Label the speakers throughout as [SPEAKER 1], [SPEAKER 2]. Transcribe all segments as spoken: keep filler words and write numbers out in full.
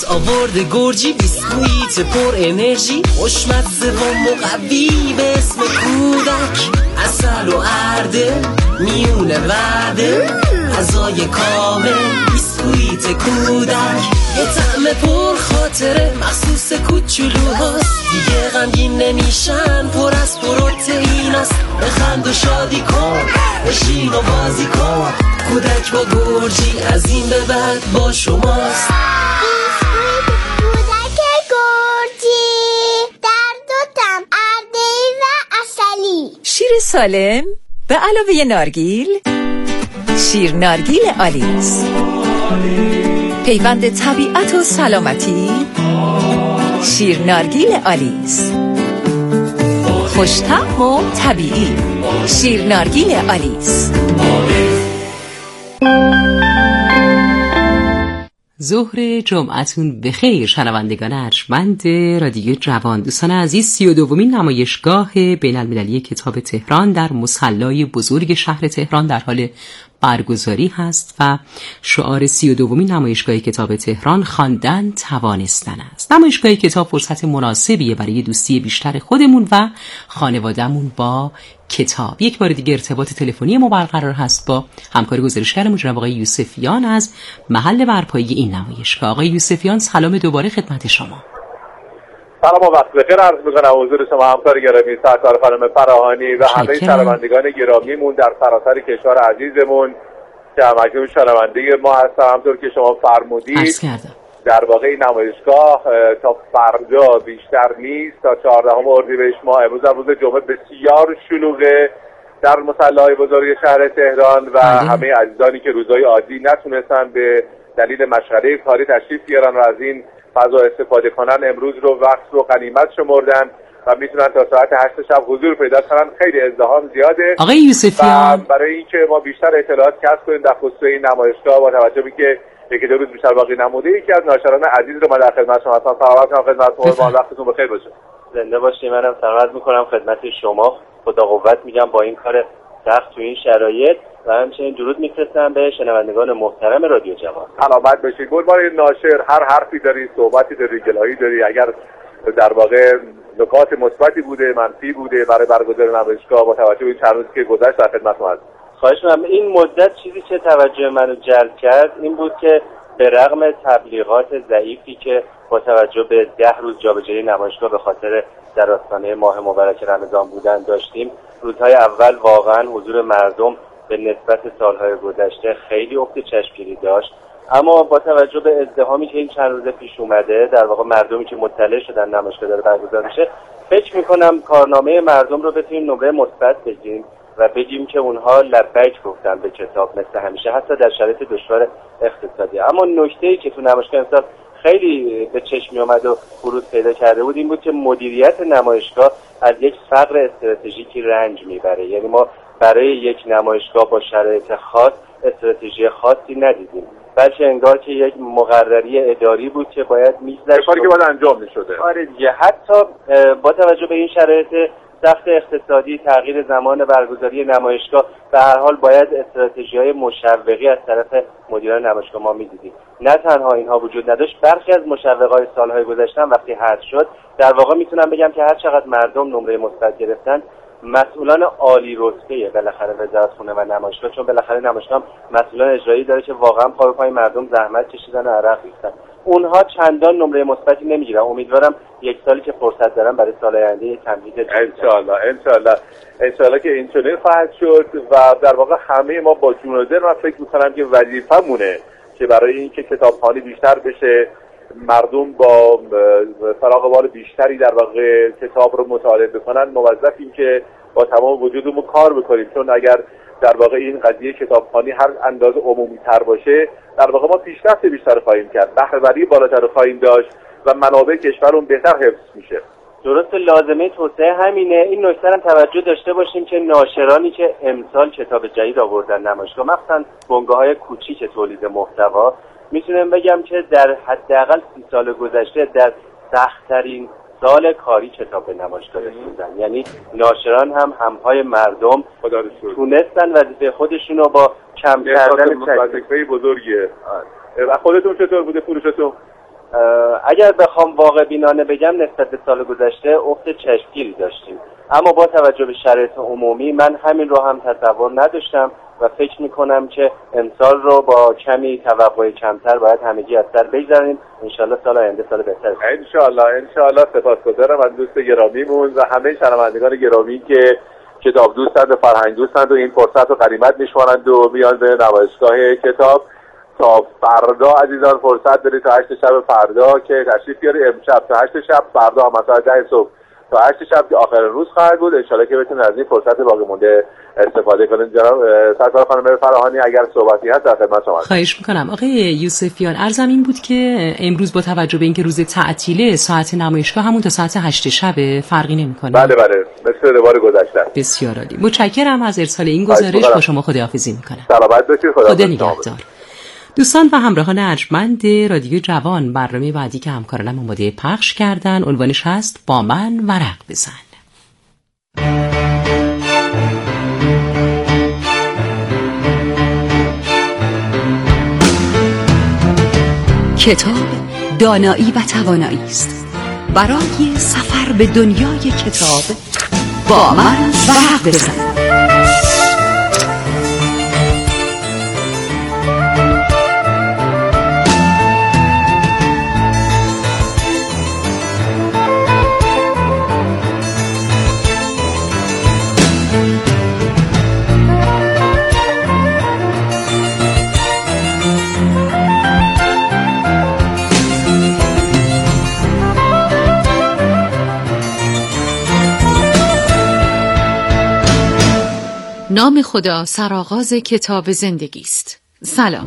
[SPEAKER 1] آورده گرجی، بیسکویت پر انرژی، خوشمزه و مقوی به اسم کودک، عسل و ارده میونه وعده، غذای کامل بیسکویت کودک، یه طعم پر خاطره مخصوص کوچولوهاست، دیگه غمگین نمیشن، پر از پروتئیناست، بخند و شادی کن، بشین و بازی کن، کودک با گرجی از این به بعد با شماست.
[SPEAKER 2] کودک گرجی در دو طعم، ارده‌ای و عسلی.
[SPEAKER 3] شیر سالم به علاوه نارگیل، شیر نارگیل آلیس، پیوند طبیعت و سلامتی، شیر نارگیل آلیس، خوش‌طعم و طبیعی، شیر نارگیل آلیس.
[SPEAKER 4] ظهر جمعتون بخیر شنوندگان ارجمند رادیو جوان. دوستان عزیز، سی و دومین نمایشگاه بین المللی کتاب تهران در مصلی بزرگ شهر تهران در حال برگزاری هست و شعار سی و دومین نمایشگاه کتاب تهران خواندن توانستن است. نمایشگاه کتاب فرصت مناسبیه برای دوستی بیشتر خودمون و خانوادهمون با کتاب. یک بار دیگه ارتباط تلفنی ما برقرار هست با همکار گزارشگرمون جناب آقای یوسفیان از محل برپایی این نمایشگاه. آقای یوسفیان سلام دوباره خدمت شما.
[SPEAKER 5] سلام و وقت بخیر عرض می‌کنم حضور شما همکار گرامی سرکار خانم فراهانی و همه شنوندگان گرامیمون در سراسر کشور عزیزمون که همکنون شنونده ما هستن. همونطور که شما فرمودید در واقع این نمایشگاه تا فردا بیشتر نیست، تا چهاردهم اردیبهشت ماه. امروز در روز جمعه بسیار شلوغه در مصلی‌های بزرگ شهر تهران و همه عزیزانی که روزهای عادی نتونستن به دلیل مشغله کاری تشریف بیارن و از این فضا استفاده کنن، امروز رو وقت رو غنیمت شمردن و میتونن تا ساعت هشت شب حضور پیدا کنن. خیلی ازدحام زیاده.
[SPEAKER 4] آقای یوسفیان،
[SPEAKER 5] برای اینکه ما بیشتر اطلاعات کسب کنیم در خصوص این نمایشگاه با توجه به که یکی دو روز بیشتر باقی نمونده، یکی از ناشران عزیز رو من در خدمت شما هستم. سلامت کنم خدمتتون، با وقتتون بخیر باشه.
[SPEAKER 6] زنده باشید. منم سلامت میکنم خدمت شما. خدا قوت میگم با این کار سخت تو این شرایط و همچنین درود میفرستم به شنوندگان محترم رادیو جوان.
[SPEAKER 5] سلامت باشید. قربان ناشر، هر حرفی داری، صحبتی داری، گلایی داری، اگر در واقع نکات مثبتی بوده، منفی بوده برای برگزاری نمایشگاه با توجه به این چند روزی که گذشت در خدمتتون هستم.
[SPEAKER 6] خواهش می‌کنم. این مدت چیزی که توجه منو جلب کرد این بود که به رغم تبلیغات ضعیفی که با توجه به ده روز جابجایی نمایشگاه به خاطر در آستانه ماه مبارک رمضان بودن داشتیم، روزهای اول واقعا حضور مردم به نسبت سالهای گذشته خیلی افت چشمگیری داشت، اما با توجه به ازدحامی که این چند روزه پیش اومده، در واقع مردمی که مطلع شدن نمایشگاه داره برگزار میشه، فکر میکنم کارنامه مردم رو بتونیم نمره مثبت بگیریم و بگیم که اونها لبیک گفتن به کتاب مثل همیشه، حتی در شرایط دشوار اقتصادی. اما نکته‌ای که تو نمایشگاه امسال خیلی به چشم می اومد و بروز پیدا کرده بود این بود که مدیریت نمایشگاه از یک فقر استراتژیکی رنج میبره. یعنی ما برای یک نمایشگاه با شرایط خاص استراتژی خاصی ندیدیم، بلکه انگار که یک مقرری اداری بود که باید می‌گذشت،
[SPEAKER 5] کاری که باید انجام می‌شده.
[SPEAKER 6] آره دیگه. حتی با توجه به این شرایط سخت اقتصادی، تغییر زمان برگزاری نمایشگاه، به هر حال باید استراتژی‌های مشوقی از طرف مدیران نمایشگاه ما می‌دیدیم. نه تنها اینها وجود نداشت، برخی از مشوق‌های سال‌های گذشته وقتی حذف شد، در واقع میتونم بگم که هر چقدر مردم نمره مثبت گرفتن، مسئولان عالی رتبه بالاخره وزارتخونه و نمایشگاه، چون بالاخره نمایشگاه مسئولان اجرایی داره که واقعا پا به پای مردم زحمت کشیدن و عرق ریختن، اونها چندان نمره مثبتی نمیگیرن. امیدوارم یک سالی که فرصت دارم برای سال آینده تمدید
[SPEAKER 5] ان شاء الله ان شاء الله ان شاء الله که اینطوری خواهد شد و در واقع همه ما با جون و دل من فکر می‌کنم که وظیفه‌مونه که برای اینکه کتابخوانی بیشتر بشه، مردم با فراغ بال بیشتری در واقع کتاب رو مطالعه بکنن، موظفیم که با تمام وجودمون کار بکنیم، چون اگر در واقع این قضیه کتابخوانی هر اندازه عمومی تر باشه، در واقع ما پیشرفت بیشتر خواهیم کرد، بهره‌وری بالاتر خواهیم داشت و منابع کشورمون بهتر حفظ میشه.
[SPEAKER 6] درست، لازمه توسعه همینه. این نکته هم توجه داشته باشیم که ناشرانی که امسال کتاب جدید آوردن نمایشگاه، مثلا بنگاه‌های کوچیک تولید محتوا، میتونم بگم که در حداقل سی سال گذشته در سخت‌ترین سال کاری کتاب به نمایشگاه رسوندن. یعنی ناشران هم همپای مردم تونستن وظیفه خودشون رو با کم کردن
[SPEAKER 5] وظیفه بزرگیه. و خودتون چطور بوده فروشتون؟
[SPEAKER 6] اگر بخوام واقع بینانه بگم نسبت به سال گذشته افت چشمگیری داشتیم، اما با توجه به شرایط عمومی من همین رو هم تصور نداشتم و فکر میکنم که امسال رو با کمی توقع کمتر باید همگی از سر بگذاریم. انشالله سال آینده سال بهتر.
[SPEAKER 5] انشالله انشالله. سپاسگزارم از دوست گرامیمون و همه شنوندگان گرامی که کتاب دوستند و فرهنگ دوستند و این فرصت رو غنیمت میشمارند و میان به نمایشگاه کتاب. تا فردا عزیزان فرصت دارید تا هشت شب فردا که تشریف بیارید. امشب تا هشت شب، فردا هم مثلا ده صبح تا هشت شب که آخر روز خواهد بود. انشالله که بتونید از این فرصت باقی مونده استفاده کنید. جناب سرکار خانم فراهانی اگر صحبتی هست در خدمت شما.
[SPEAKER 4] خواهش میکنم. آقای یوسفیان، عرضم این بود که امروز با توجه به اینکه روز تعطیله ساعت نمایشگاه همون تا ساعت هشت شب فرقی نمیکنه.
[SPEAKER 5] بله بله، مثل روال گذشته.
[SPEAKER 4] بسیار عالی. متشکرم از ارسال این گزارش. با شما خداحافظی میکنم.
[SPEAKER 5] سلامت باشید. خدا
[SPEAKER 4] نگهدار. دوستان و همراهان ارجمند رادیو جوان، برنامه بعدی که همکارانم آماده پخش کردن عنوانش هست با من ورق بزن.
[SPEAKER 3] کتاب دانایی و توانایی است. برای سفر به دنیای کتاب با من ورق بزن.
[SPEAKER 7] نام خدا سرآغاز کتاب زندگی است. سلام.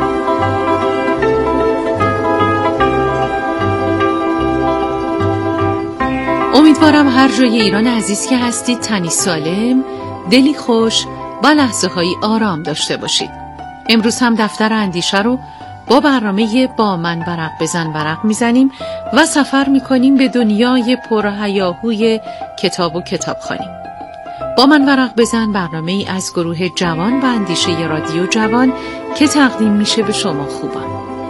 [SPEAKER 7] امیدوارم هر جای ایران عزیز که هستید تنی سالم، دلی خوش و لحظه هایی آرام داشته باشید. امروز هم دفتر اندیشه رو با برنامه با من ورق بزن ورق میزنیم و سفر میکنیم به دنیای پرهیاهوی کتاب و کتابخوانی. با من ورق بزن برنامه ای از گروه جوان و اندیشه رادیو جوان که تقدیم میشه به شما خوبان.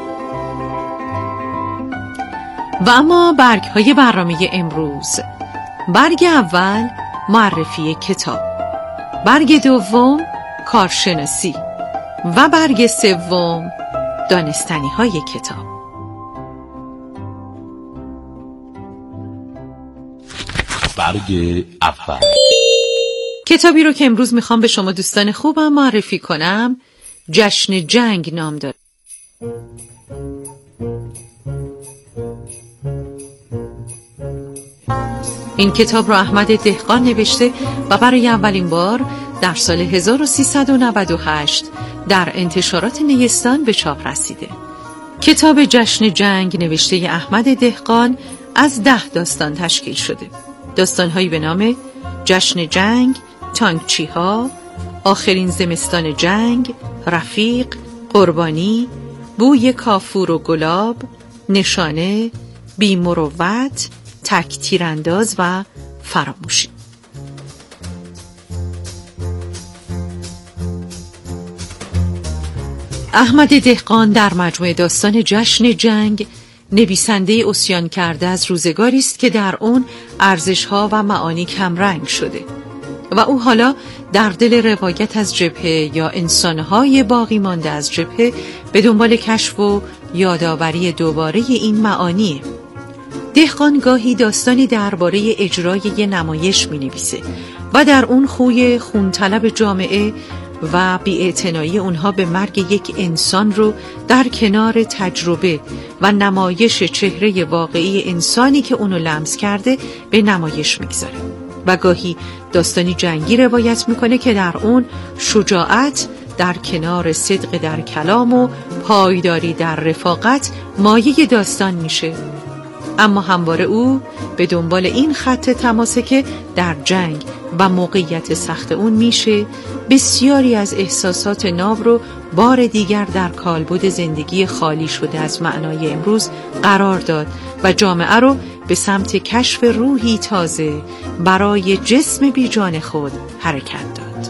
[SPEAKER 7] و اما برگ های برنامه امروز: برگ اول معرفی کتاب، برگ دوم کارشناسی و برگ سوم دانستنی های کتاب.
[SPEAKER 8] برگ اول
[SPEAKER 7] کتابی رو که امروز میخوام به شما دوستان خوبم معرفی کنم جشن جنگ نام داره. این کتاب رو احمد دهقان نوشته و برای اولین بار در سال هزار و سیصد و نود و هشت در انتشارات نیستان به چاپ رسیده. کتاب جشن جنگ نوشته احمد دهقان از ده داستان تشکیل شده. داستانهایی به نام جشن جنگ، تانکچی ها، آخرین زمستان جنگ، رفیق، قربانی، بوی کافور و گلاب، نشانه، بی‌مروت، تک تیرانداز و فراموشی. احمد دهقان در مجموعه داستان جشن جنگ نویسنده عصیان کرده از روزگاری است که در اون ارزش‌ها و معانی کمرنگ شده و او حالا در دل روایت از جبهه یا انسان‌های باقی مانده از جبهه به دنبال کشف و یادآوری دوباره این معانیه. دهقان گاهی داستانی درباره اجرای یه نمایش می‌نویسه و در اون خوی خونطلب جامعه و بی‌اعتنایی اونها به مرگ یک انسان رو در کنار تجربه و نمایش چهره واقعی انسانی که اونو لمس کرده به نمایش میگذاره و گاهی داستانی جنگی روایت میکنه که در اون شجاعت در کنار صدق در کلام و پایداری در رفاقت مایه داستان میشه. اما همواره او به دنبال این خط تماسه که در جنگ و موقعیت سخت اون میشه بسیاری از احساسات ناب رو بار دیگر در کالبد زندگی خالی شده از معنای امروز قرار داد و جامعه رو به سمت کشف روحی تازه برای جسم بی جان خود حرکت داد.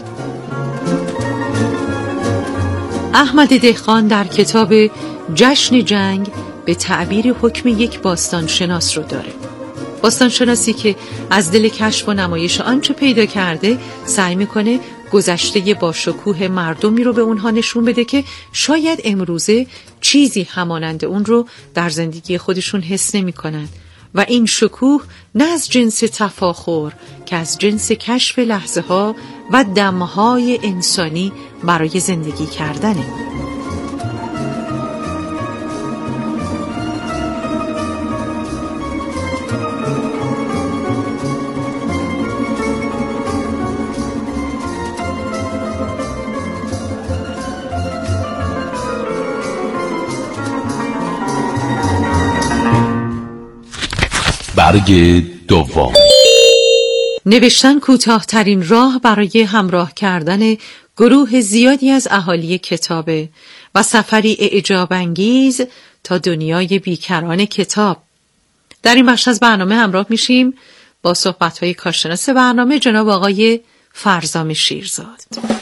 [SPEAKER 7] احمد دهقان در کتاب جشن جنگ به تعبیر حکم یک باستانشناس رو داره. باستانشناسی که از دل کشف و نمایش آنچه پیدا کرده سعی میکنه گذشته با شکوه مردمی رو به اونها نشون بده که شاید امروزه چیزی همانند اون رو در زندگی خودشون حس نمیکنن و این شکوه نه از جنس تفاخر که از جنس کشف لحظه ها و دمهای انسانی برای زندگی کردنه.
[SPEAKER 8] برگ دوم.
[SPEAKER 7] نوشتن کوتاه‌ترین راه برای همراه کردن گروه زیادی از اهالی کتابه و سفری اعجاب‌انگیز تا دنیای بیکران کتاب. در این بخش از برنامه همراه میشیم با صحبت‌های کارشناس برنامه جناب آقای فرزام شیرزاد.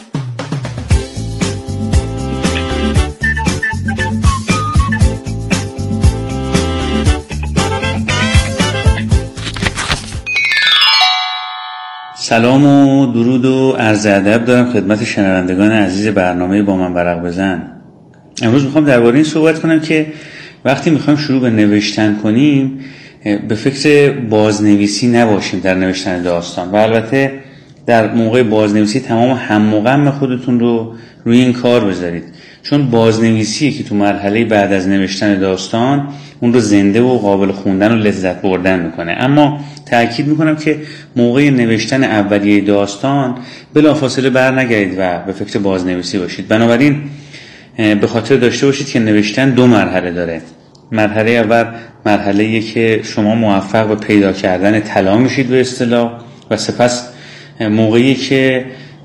[SPEAKER 9] سلام و درود و عرض ادب دارم خدمت شنوندگان عزیز برنامه با من ورق بزن. امروز میخوام درباره این صحبت کنم که وقتی میخوایم شروع به نوشتن کنیم به فکر بازنویسی نباشیم در نوشتن داستان و البته در موقع بازنویسی تمام هم و غم خودتون رو روی این کار بذارید، چون بازنویسیه که تو مرحله بعد از نوشتن داستان اون رو زنده و قابل خوندن و لذت بردن میکنه. اما تأکید میکنم که موقع نوشتن اولیه داستان بلافاصله بر نگردید و به فکر بازنویسی باشید. بنابراین به خاطر داشته باشید که نوشتن دو مرحله داره. مرحله اول مرحله‌ایه که شما موفق به پیدا کردن طلا میشید به اصطلاح و سپس موقعی که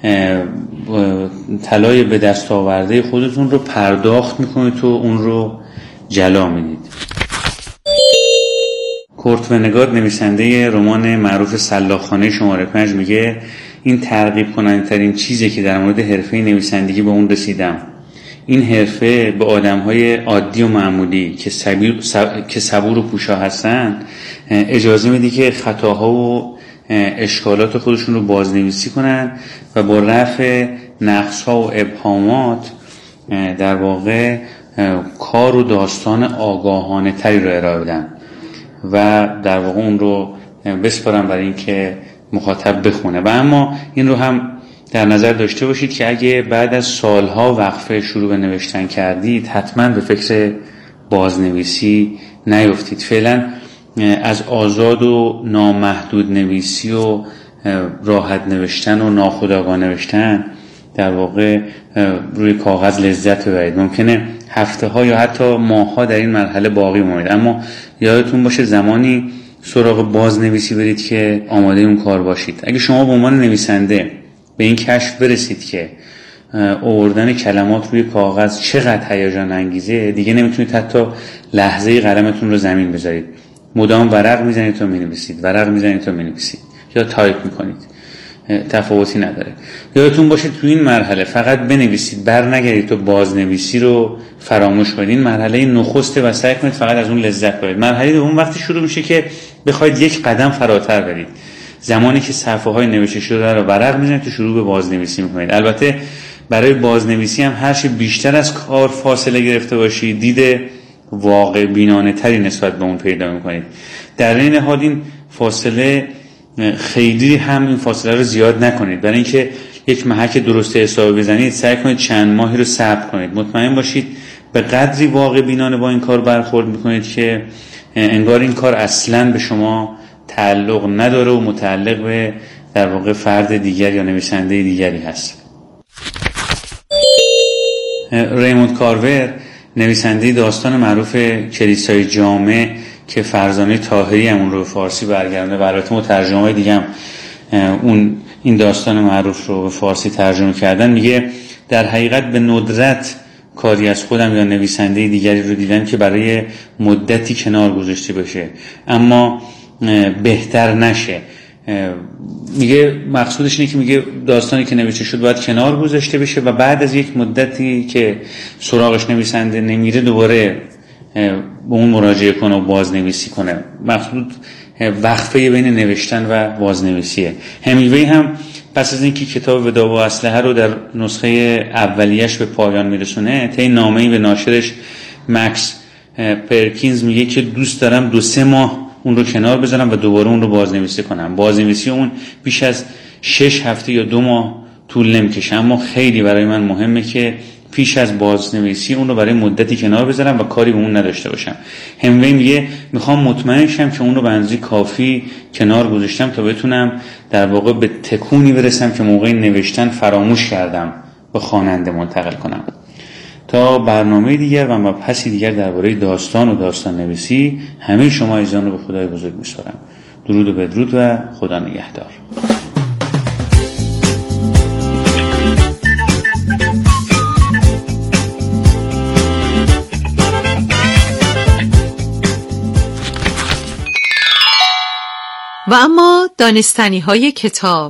[SPEAKER 9] طلای به دست آورده خودتون رو پرداخت میکنید و اون رو جلا میدید. کورت ونگارد نویسنده رمان معروف سلاخانه شماره پنج میگه این ترغیب کننده ترین چیزی که در مورد حرفه نویسندگی به اون رسیدم. این حرفه به آدم‌های عادی و معمولی که صبور که صبور و پوشا هستن اجازه میده که خطاها و اشکالات خودشون رو بازنویسی کنن و با رفع نقص‌ها و ابهامات در واقع کار و داستان آگاهانه تری رو ارائه بدن و در واقع اون رو بسپارن برای اینکه مخاطب بخونه. و اما این رو هم در نظر داشته باشید که اگه بعد از سالها وقفه شروع به نوشتن کردید حتما به فکر بازنویسی نیفتید. فعلا از آزاد و نامحدود نویسی و راحت نوشتن و ناخودآگاه نوشتن در واقع روی کاغذ لذت ببرید. ممکنه هفته ها یا حتی ماه ها در این مرحله باقی بمانید، اما یادتون باشه زمانی سراغ بازنویسی برید که آماده اون کار باشید. اگه شما به عنوان نویسنده به این کشف برسید که آوردن کلمات روی کاغذ چقدر هیجان انگیزه، دیگه نمیتونید حتی لحظه قلمتون رو زمین بذارید. مدام ورق میزنید تا مینویسید، ورق میزنید تا مینویسید یا تایپ میکنید، تفاوتی نداره. یادتون باشه تو این مرحله فقط بنویسید، بر نگردید تا بازنویسی رو فراموش کنید. این مرحله نخسته و سعی کنید فقط از اون لذت ببرید. مرحله دوم وقتی شروع میشه که بخواید یک قدم فراتر برید، زمانی که صفحه های نوشته شده رو ورق میزنید تا شروع به بازنویسی میکنید. البته برای بازنویسی هم هر چه بیشتر از کار فاصله گرفته باشید، دید واقع بینانه تری نسبت به اون پیدا میکنید. در این حال این فاصله خیلی هم این فاصله رو زیاد نکنید. برای اینکه یک محک درست حساب بزنید سعی کنید چند ماهی رو صبر کنید. مطمئن باشید به قدری واقع بینانه با این کار برخورد میکنید که انگار این کار اصلاً به شما تعلق نداره و متعلق به در واقع فرد دیگر یا نویسنده دیگری هست. ریموند کارور نویسنده داستان معروف کلیسای جامع که فرزانه طاهری همون رو به فارسی برگردونده و البته مترجمای دیگه هم اون این داستان معروف رو به فارسی ترجمه کردن، میگه در حقیقت به ندرت کاری از خودم یا نویسنده دیگری رو دیدم که برای مدتی کنار گذاشته بشه اما بهتر نشه. میگه مقصودش اینه که میگه داستانی که نوشته شد باید کنار گذاشته بشه و بعد از یک مدتی که سراغش نویسنده نمیره دوباره به اون مراجعه کنه و بازنویسی کنه. مقصود وقفه بین نوشتن و بازنویسیه. همینگوی هم پس از اینکه کتاب وداع و اسلحه رو در نسخه اولیش به پایان میرسونه، طی نامه‌ای به ناشرش مکس پرکینز میگه که دوست دارم دو سه ماه اون رو کنار بذارم و دوباره اون رو بازنویسی کنم. بازنویسی اون بیش از شش هفته یا دو ماه طول نمیکشه، اما خیلی برای من مهمه که پیش از بازنویسی اون رو برای مدتی کنار بذارم و کاری به اون نداشته باشم. همینگوی میگه میخوام مطمئن شم که اون رو به اندازه کافی کنار گذاشتم تا بتونم در واقع به تکونی برسم که موقع نوشتن فراموش کردم به خواننده منتقل کنم. تا برنامه دیگر و مبحثی دیگر درباره داستان و داستان نویسی، همه شما عزیزان رو به خدای بزرگ میسپارم. درود و بدرود و خدا نگهدار.
[SPEAKER 7] و اما دانستنی های کتاب.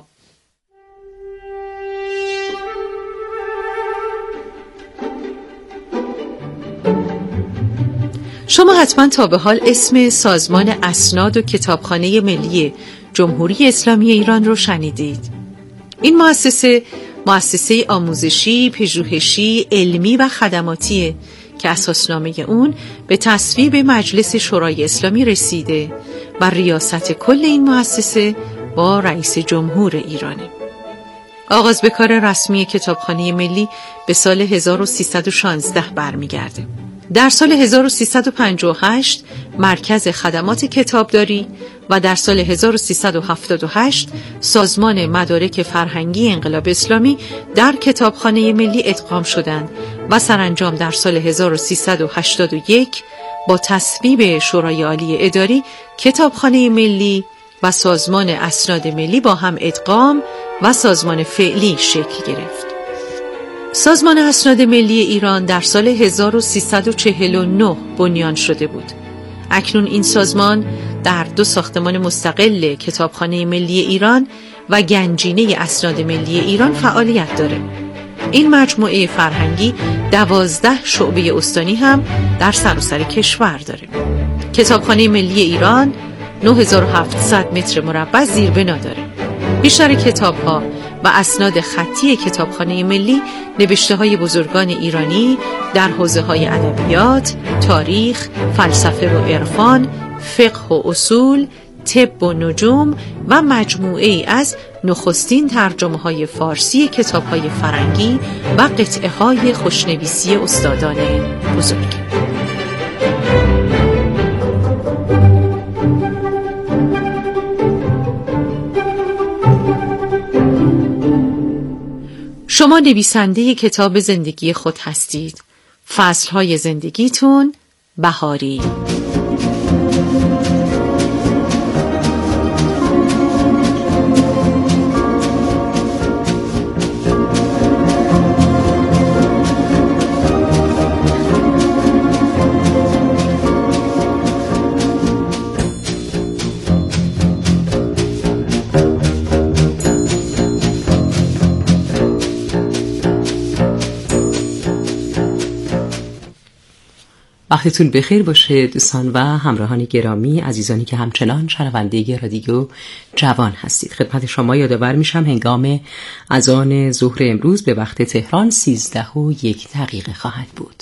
[SPEAKER 7] شما حتما تا به حال اسم سازمان اسناد و کتابخانه ملی جمهوری اسلامی ایران رو شنیدید. این مؤسسه مؤسسه آموزشی، پژوهشی، علمی و خدماتیه که اساسنامه اون به تصویب مجلس شورای اسلامی رسیده و ریاست کل این مؤسسه با رئیس جمهور ایرانه. آغاز به کار رسمی کتابخانه ملی به سال هزار و سیصد و شانزده برمیگرده. در سال هزار و سیصد و پنجاه و هشت مرکز خدمات کتابداری و در سال هزار و سیصد و هفتاد و هشت سازمان مدارک فرهنگی انقلاب اسلامی در کتابخانه ملی ادغام شدند و سرانجام در سال هزار و سیصد و هشتاد و یک با تصویب شورای عالی اداری کتابخانه ملی و سازمان اسناد ملی با هم ادغام و سازمان فعلی شکل گرفت. سازمان اسناد ملی ایران در سال هزار و سیصد و چهل و نه بنیان شده بود. اکنون این سازمان در دو ساختمان مستقل کتابخانه ملی ایران و گنجینه اسناد ملی ایران فعالیت داره. این مجموعه فرهنگی دوازده شعبه استانی هم در سراسر کشور داره. کتابخانه ملی ایران نه هزار و هفتصد متر مربع زیربنا داره. بیشتر کتاب‌ها و اسناد خطی کتابخانه ملی نوشته‌های بزرگان ایرانی در حوزه‌های ادبیات، تاریخ، فلسفه و عرفان، فقه و اصول، طب و نجوم و مجموعه‌ای از نخستین ترجمه‌های فارسی کتاب‌های فرنگی و قطعه‌های خوشنویسی استادان بزرگ. شما نویسنده کتاب زندگی خود هستید. فصل‌های زندگیتون بهاری.
[SPEAKER 4] وقتتون بخیر باشه دوستان و همراهان گرامی، عزیزانی که همچنان شنونده رادیو جوان هستید. خدمت شما یادآور میشم هنگام اذان ظهر امروز به وقت تهران سیزده و یک دقیقه خواهد بود.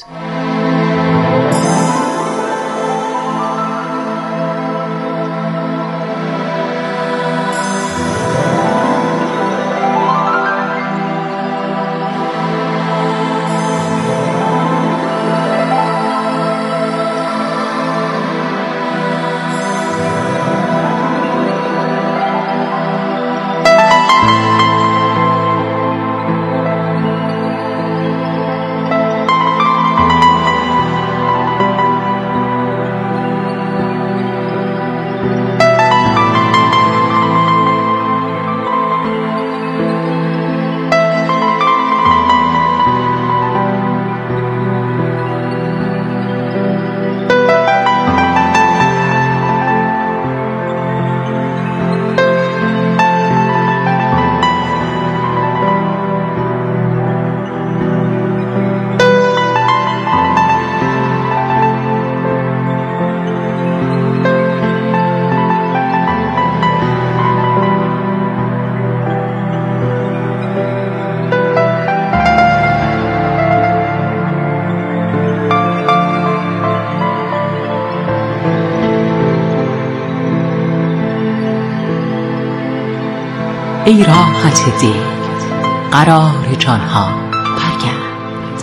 [SPEAKER 4] ای راحت دل قرار جانها برگرد،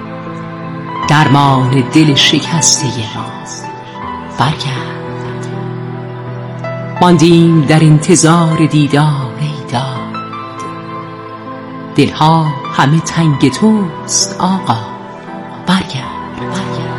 [SPEAKER 4] درمان دل شکسته ما برگرد. ماندیم در انتظار دیدار ای داد، دلها همه تنگ توست آقا برگرد، برگرد.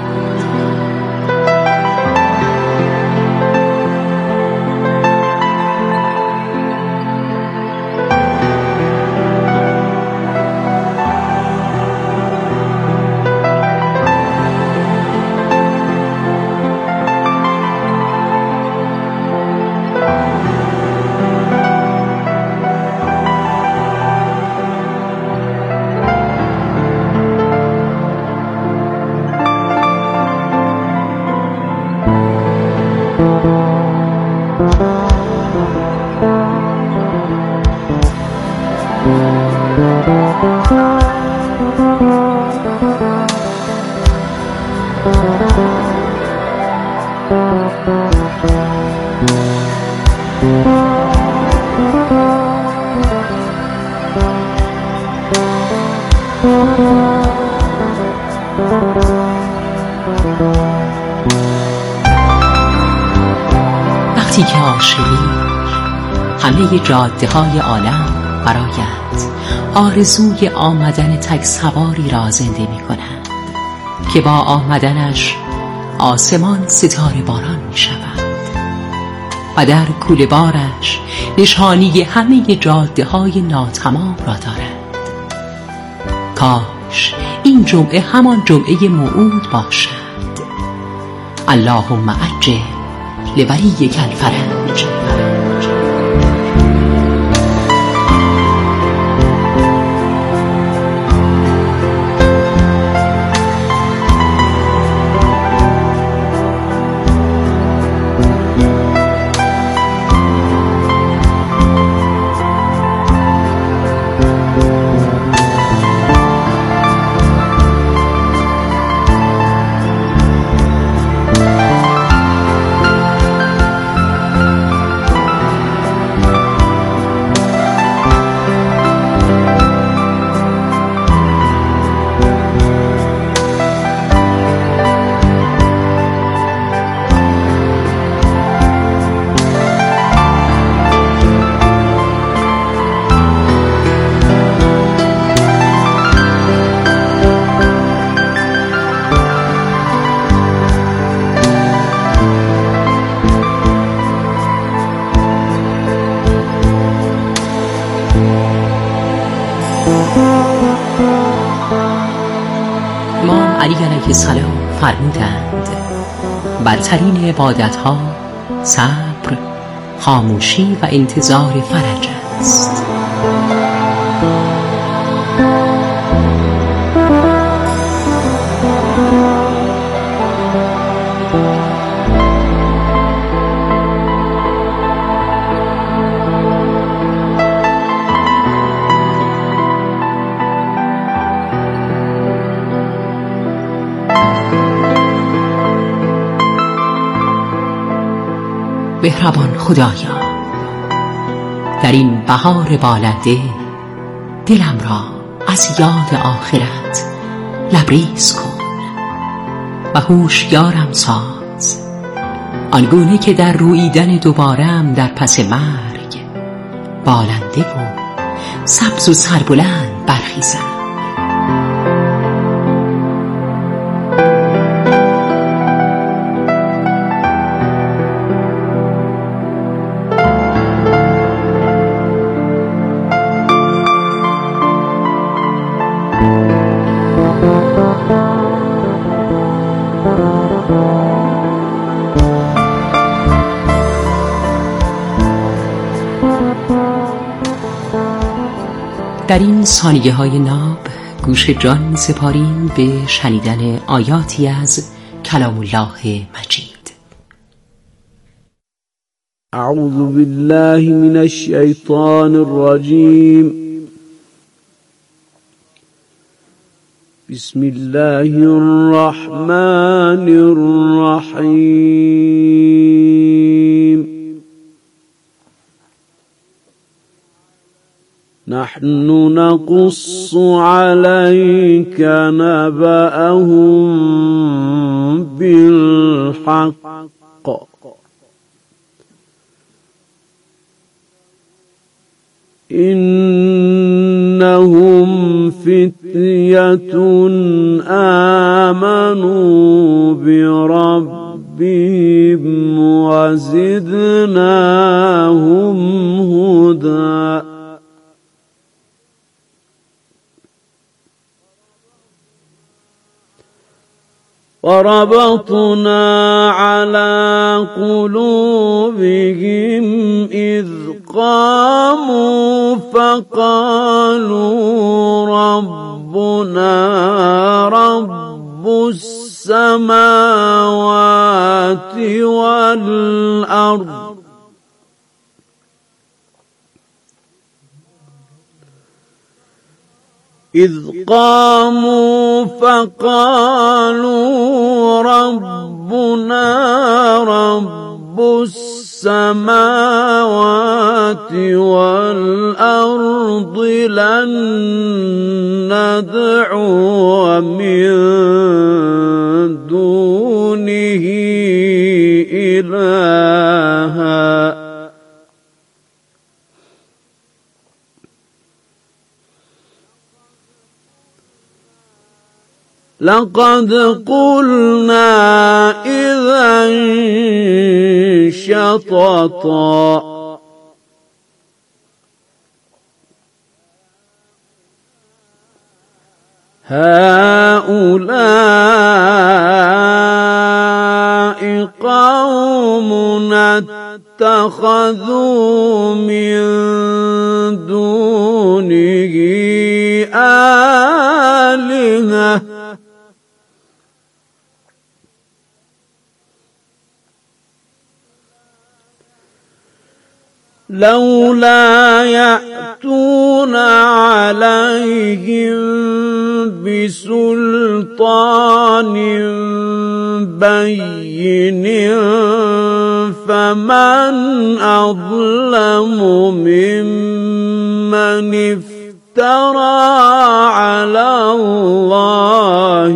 [SPEAKER 4] وقتی که عاشقی همه جاده های عالم برایت آرزوی آمدن تک سواری را زنده می کنند که با آمدنش آسمان ستاره باران می شود و در کوله بارش نشانی همه جاده های ناتمام را دارد. کاش این جمعه همان جمعه موعود باشد. اللهم عجل لولیک الفرج. علی علیه السلام فرمودند برترین عبادت ها صبر، خاموشی و انتظار فرج است. مهربان خدایا، در این بهار بالنده دلم را از یاد آخرت لبریز کن و هوشیارم ساز، آنگونه که در روییدن دوبارم در پس مرگ بالنده و سبز و سربلند برخیزم. در این ثانیه های ناب گوش جان می سپاریم به شنیدن آیاتی از کلام الله مجید.
[SPEAKER 10] اعوذ بالله من الشیطان الرجیم. بسم الله الرحمن الرحیم. نحن نقص عليك نبأهم بالحق إنهم فتية آمنوا بربهم وزدناهم هدى وربطنا على قلوبهم إذ قاموا فقالوا ربنا رب السماوات والأرض إذ قاموا فقالوا ربنا رب السماوات والأرض لن ندعو من دونه إلها لقد قلنا إذا شططا هؤلاء قومنا اتخذوا من دونه آلهة لولا يأتون عليهم بسلطان بين فمن أظلم ممن افترى على الله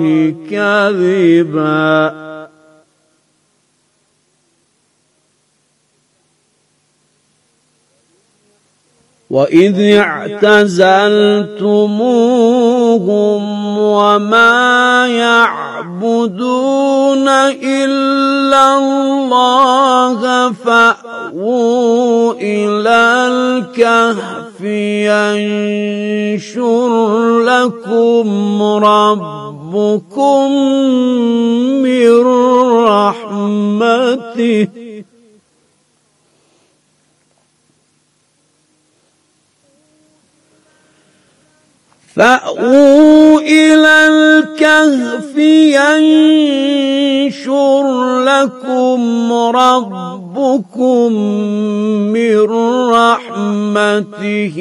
[SPEAKER 10] كذبا وإذ اعتزلتموهم وما يعبدون إلا الله فأووا إلى الكهف ينشر لكم ربكم من رحمته فأووا إلى الكهف ينشر لكم ربكم من رحمته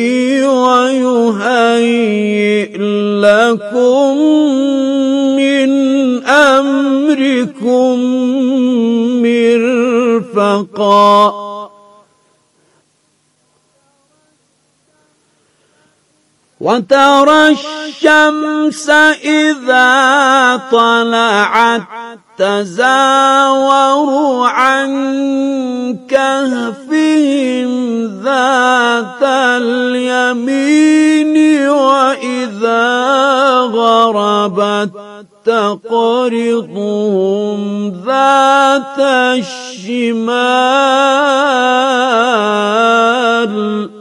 [SPEAKER 10] ويهيئ لكم من أمركم مرفقا وترى الشمس إذا طلعت تزاور عن كهفهم ذات اليمين وإذا غربت تقرضهم ذات الشمال